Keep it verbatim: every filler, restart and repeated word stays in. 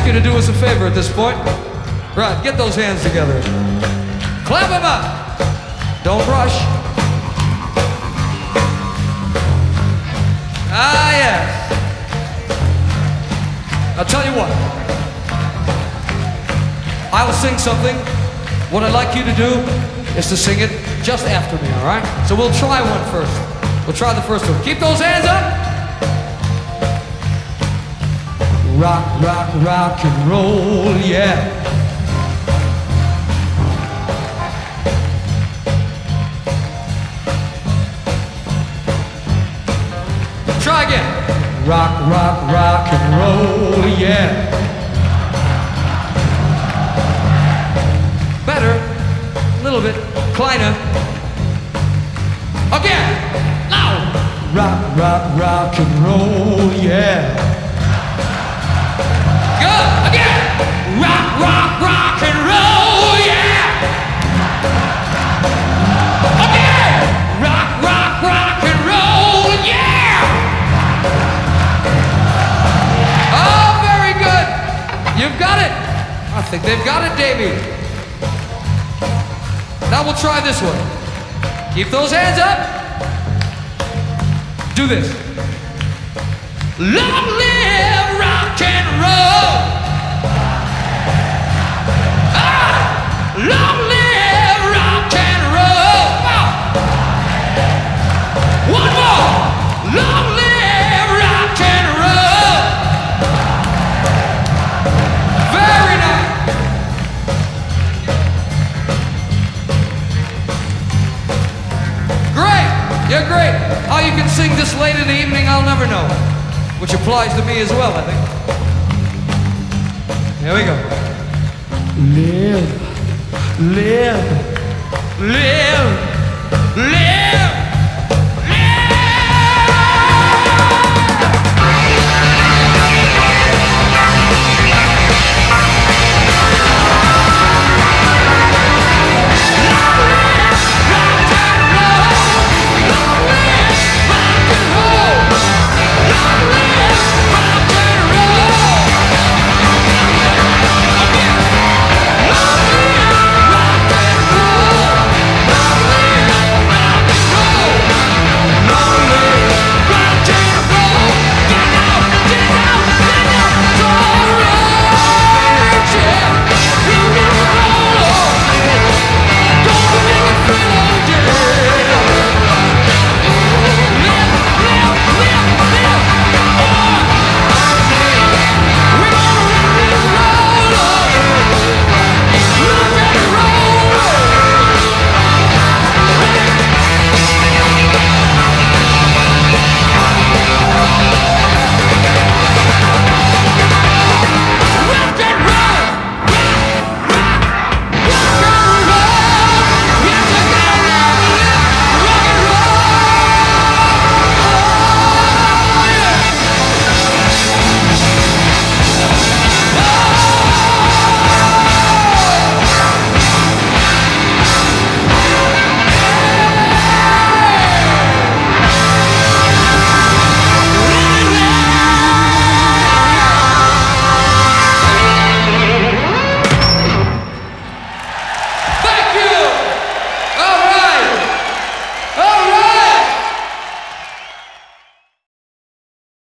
ask you to do us a favor at this point. Right, get those hands together. Clap them up. Don't rush. Ah, yes. I'll tell you what. I'll sing something. What I'd like you to do is to sing it just after me, all right? So we'll try one first. We'll try the first one. Keep those hands up. Rock, rock, rock and roll, yeah. Try again. Rock, rock, rock and roll, yeah. Better, a little bit, kleiner. Again, loud. Rock, rock, rock and roll, yeah. Good, again. Rock, rock, rock and roll, yeah. Again. Rock, rock, rock and roll, yeah. Oh, very good. You've got it. I think they've got it, Davey. Now we'll try this one. Keep those hands up. Do this. Long live rock and roll. Ah! Long live rock and roll. Oh. One more. Long live rock and roll. Very nice. Great. You're great. How you can sing this late in the evening, I'll never know. Which applies to me as well, I think. Here we go. Live, live, live, live.